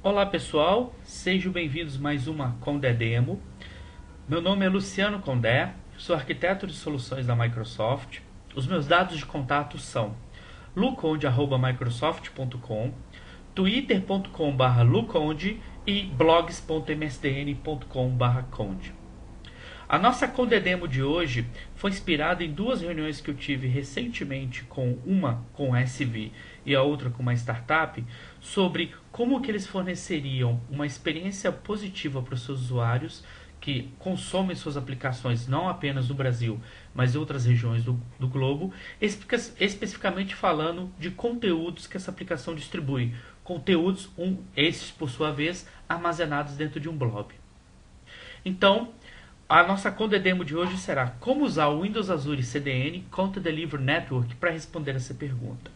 Olá pessoal, sejam bem-vindos a mais uma Condé Demo. Meu nome é Luciano Condé, sou arquiteto de soluções da Microsoft. Os meus dados de contato são luconde@microsoft.com, twitter.com/luconde e blogs.msdn.com/conde. A nossa Condé Demo de hoje foi inspirada em duas reuniões que eu tive recentemente, uma com a SV e a outra com uma startup, sobre como que eles forneceriam uma experiência positiva para os seus usuários que consomem suas aplicações não apenas no Brasil, mas em outras regiões do globo, especificamente falando de conteúdos que essa aplicação distribui. Conteúdos, esses por sua vez, armazenados dentro de um blob. Então, a nossa Condé Demo de hoje será como usar o Windows Azure CDN Content Delivery Network para responder essa pergunta.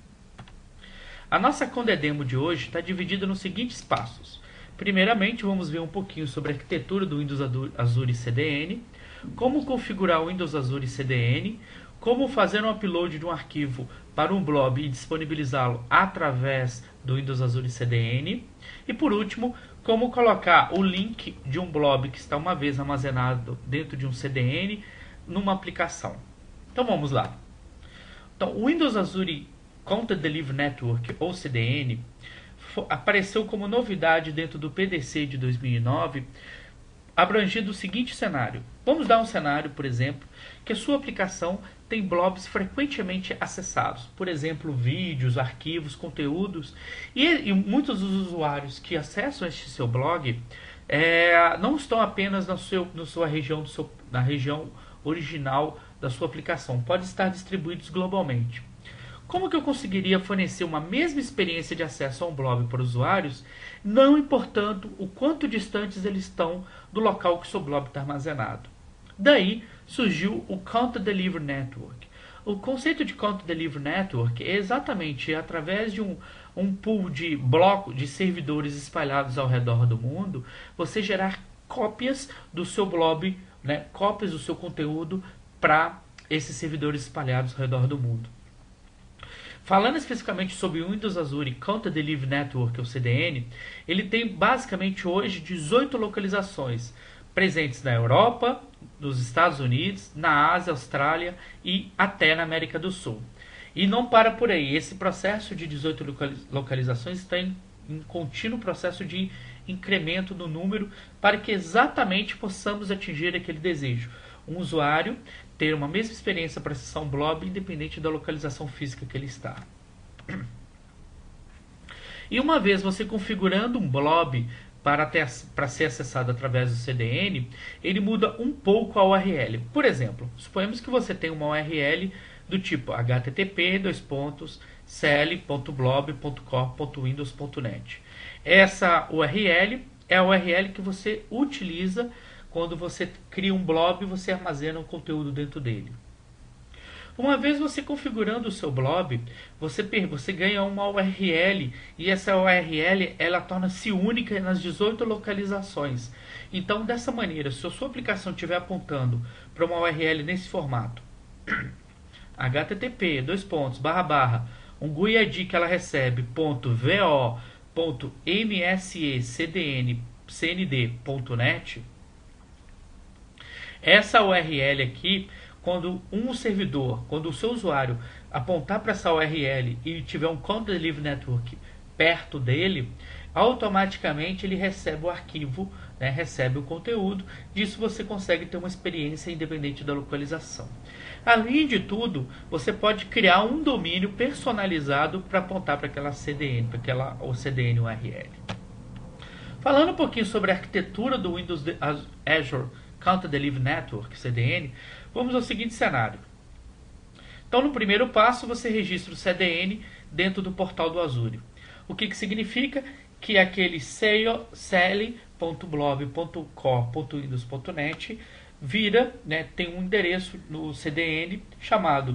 A nossa Condé Demo de hoje está dividida nos seguintes passos. Primeiramente, vamos ver um pouquinho sobre a arquitetura do Windows Azure CDN, como configurar o Windows Azure CDN, como fazer um upload de um arquivo para um blob e disponibilizá-lo através do Windows Azure CDN. E por último, como colocar o link de um blob que está uma vez armazenado dentro de um CDN numa aplicação. Então vamos lá. Então, o Windows Azure Content Delivery Network, ou CDN, apareceu como novidade dentro do PDC de 2009, abrangindo o seguinte cenário. Vamos dar um cenário, por exemplo, que a sua aplicação tem blobs frequentemente acessados. Por exemplo, vídeos, arquivos, conteúdos. E muitos dos usuários que acessam este seu blog não estão apenas na sua região, na região original da sua aplicação. Podem estar distribuídos globalmente. Como que eu conseguiria fornecer uma mesma experiência de acesso a um blog para usuários, não importando o quanto distantes eles estão do local que o seu blog está armazenado? Daí surgiu o Content Delivery Network. O conceito de Content Delivery Network é exatamente através de um pool de bloco de servidores espalhados ao redor do mundo, você gerar cópias do seu blog, cópias do seu conteúdo para esses servidores espalhados ao redor do mundo. Falando especificamente sobre o Windows Azure Content Delivery Network, ou CDN, ele tem basicamente hoje 18 localizações presentes na Europa, nos Estados Unidos, na Ásia, Austrália e até na América do Sul. E não para por aí, esse processo de 18 localizações está em contínuo processo de incremento no número para que exatamente possamos atingir aquele desejo. Um usuário ter uma mesma experiência para acessar um blob independente da localização física que ele está. E uma vez você configurando um blob para ser acessado através do CDN, ele muda um pouco a URL. Por exemplo, suponhamos que você tem uma URL do tipo http://cl.blob.core.windows.net. Essa URL é a URL que você utiliza quando você cria um blob e você armazena um conteúdo dentro dele. Uma vez você configurando o seu blob, você ganha uma URL e essa URL ela torna-se única nas 18 localizações. Então, dessa maneira, se a sua aplicação estiver apontando para uma URL nesse formato, http:// um GUI ID que ela recebe .vo.msecnd.net, essa URL aqui, quando o seu usuário apontar para essa URL e tiver um Content Delivery Network perto dele, automaticamente ele recebe o arquivo, recebe o conteúdo. Disso você consegue ter uma experiência independente da localização. Além de tudo, você pode criar um domínio personalizado para apontar para aquela CDN, o CDN URL. Falando um pouquinho sobre a arquitetura do Windows Azure Content Delivery Network, CDN, vamos ao seguinte cenário. Então, no primeiro passo, você registra o CDN dentro do portal do Azure. O que significa? Que aquele cl.blob.core.windows.net vira, tem um endereço no CDN chamado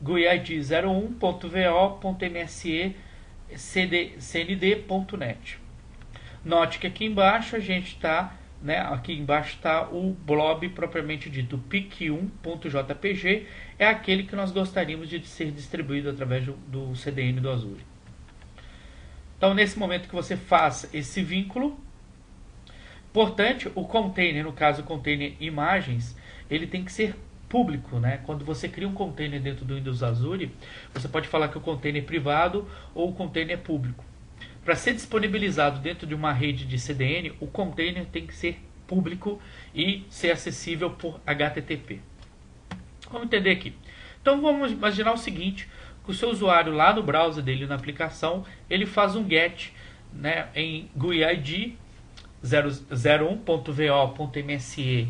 guid01.vo.msecnd.net. Note que aqui embaixo a gente está, aqui embaixo está o blob propriamente dito, pic1.jpg, é aquele que nós gostaríamos de ser distribuído através do CDN do Azure. Então, nesse momento que você faz esse vínculo, importante, o container, no caso o container imagens, ele tem que ser público, né? Quando você cria um container dentro do Windows Azure, você pode falar que o container é privado ou o container é público. Para ser disponibilizado dentro de uma rede de CDN, o container tem que ser público e ser acessível por HTTP. Vamos entender aqui. Então vamos imaginar o seguinte, que o seu usuário lá no browser dele, na aplicação, ele faz um GET, né, em GUID 01.vo.mse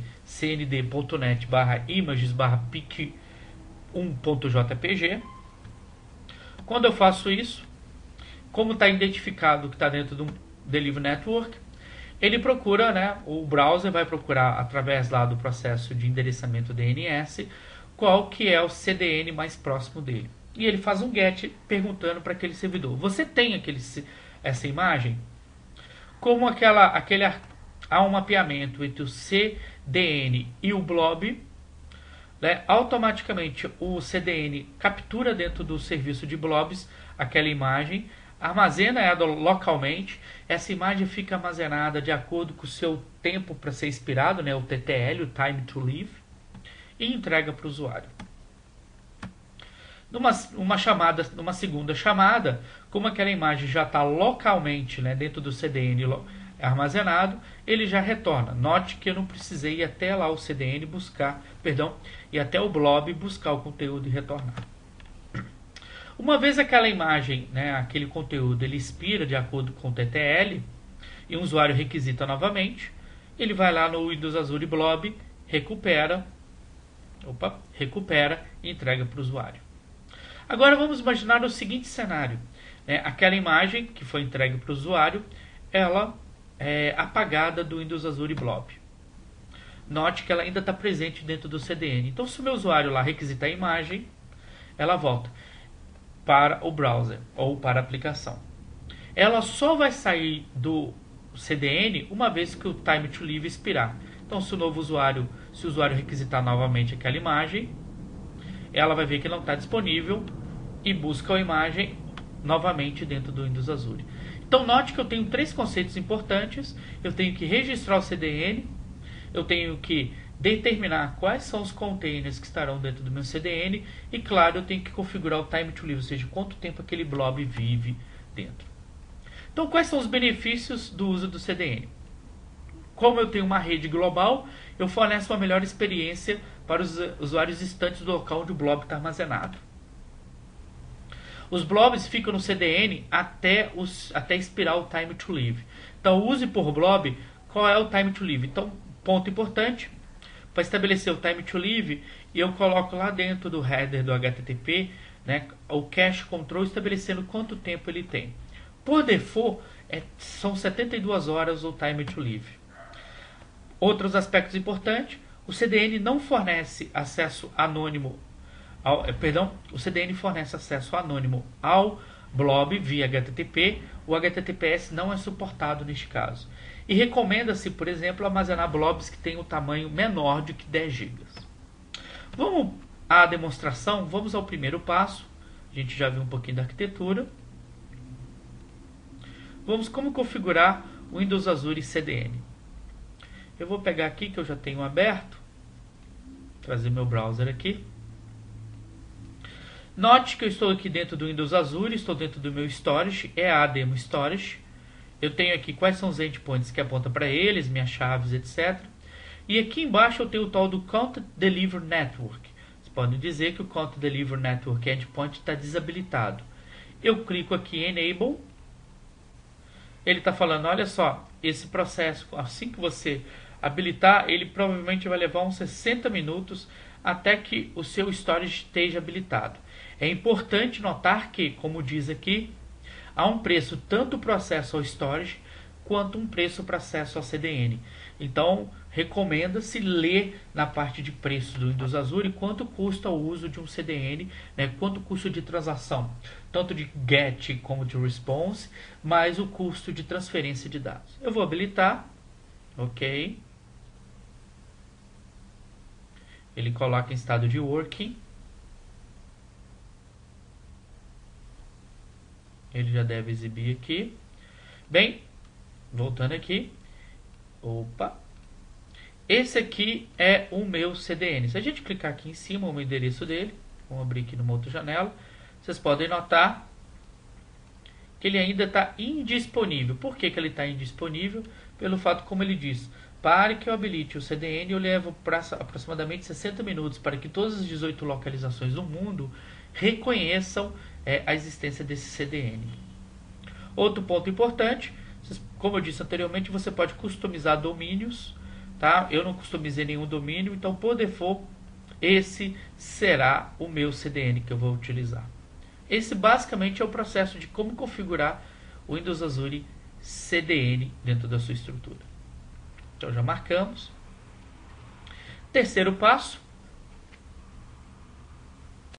cnd.net/images/pic1.jpg. Quando eu faço isso, como está identificado que está dentro do Delivery Network, ele procura, né, o browser vai procurar através lá do processo de endereçamento DNS qual que é o CDN mais próximo dele. E ele faz um GET perguntando para aquele servidor: você tem essa imagem? Como há um mapeamento entre o CDN e o blob, né, automaticamente o CDN captura dentro do serviço de blobs aquela imagem, armazena ela localmente, essa imagem fica armazenada de acordo com o seu tempo para ser expirado, né, o TTL, o Time to Live, e entrega para o usuário. Numa segunda chamada, como aquela imagem já está localmente, né, dentro do CDN armazenado, ele já retorna. Note que eu não precisei ir até lá o CDN ir até o blob buscar o conteúdo e retornar. Uma vez aquela imagem, né, aquele conteúdo, ele expira de acordo com o TTL e o usuário requisita novamente, ele vai lá no Windows Azure Blob, recupera e entrega para o usuário. Agora vamos imaginar o seguinte cenário, né, aquela imagem que foi entregue para o usuário, ela é apagada do Windows Azure Blob. Note que ela ainda está presente dentro do CDN. Então, se o meu usuário lá requisitar a imagem, ela volta para o browser ou para a aplicação. Ela só vai sair do CDN uma vez que o Time to Live expirar. Então, se o usuário requisitar novamente aquela imagem, ela vai ver que não está disponível e busca a imagem novamente dentro do Windows Azure. Então note que eu tenho três conceitos importantes. Eu tenho que registrar o CDN, eu tenho que determinar quais são os containers que estarão dentro do meu CDN e, claro, eu tenho que configurar o Time to Live, ou seja, quanto tempo aquele blob vive dentro. Então, quais são os benefícios do uso do CDN? Como eu tenho uma rede global, eu forneço uma melhor experiência para os usuários distantes do local onde o blob está armazenado. Os blobs ficam no CDN até expirar o Time to Live. Então, use por blob qual é o Time to Live. Então, ponto importante, para estabelecer o Time to Live, eu coloco lá dentro do header do HTTP, né, o cache control estabelecendo quanto tempo ele tem. Por default, são 72 horas o Time to Live. Outros aspectos importantes, o CDN não fornece acesso anônimo o CDN fornece acesso anônimo ao blob via HTTP. O HTTPS não é suportado neste caso. E recomenda-se, por exemplo, armazenar blobs que tenham um tamanho menor de que 10 GB. Vamos à demonstração, vamos ao primeiro passo. A gente já viu um pouquinho da arquitetura. Vamos como configurar o Windows Azure CDN. Eu vou pegar aqui que eu já tenho aberto, trazer meu browser aqui. Note que eu estou aqui dentro do Windows Azure, estou dentro do meu storage, é a demo storage. Eu tenho aqui quais são os endpoints que apontam para eles, minhas chaves, etc. E aqui embaixo eu tenho o tal do Content Delivery Network. Vocês podem dizer que o Content Delivery Network Endpoint está desabilitado. Eu clico aqui em Enable. Ele está falando, olha só, esse processo, assim que você habilitar, ele provavelmente vai levar uns 60 minutos até que o seu storage esteja habilitado. É importante notar que, como diz aqui, há um preço tanto para o acesso ao storage quanto um preço para acesso ao CDN. Então, recomenda-se ler na parte de preço do Windows Azure quanto custa o uso de um CDN, né, quanto custo de transação, tanto de GET como de RESPONSE, mais o custo de transferência de dados. Eu vou habilitar, ok. Ele coloca em estado de working. Ele já deve exibir aqui. Bem, voltando aqui. Opa. Esse aqui é o meu CDN. Se a gente clicar aqui em cima, o endereço dele, vamos abrir aqui numa outra janela, vocês podem notar que ele ainda está indisponível. Por que ele está indisponível? Pelo fato, como ele diz, para que eu habilite o CDN, eu levo aproximadamente 60 minutos para que todas as 18 localizações do mundo reconheçam a existência desse CDN. Outro ponto importante, como eu disse anteriormente, você pode customizar domínios. Tá? Eu não customizei nenhum domínio, então por default esse será o meu CDN que eu vou utilizar. Esse basicamente é o processo de como configurar o Windows Azure CDN dentro da sua estrutura. Então já marcamos. Terceiro passo,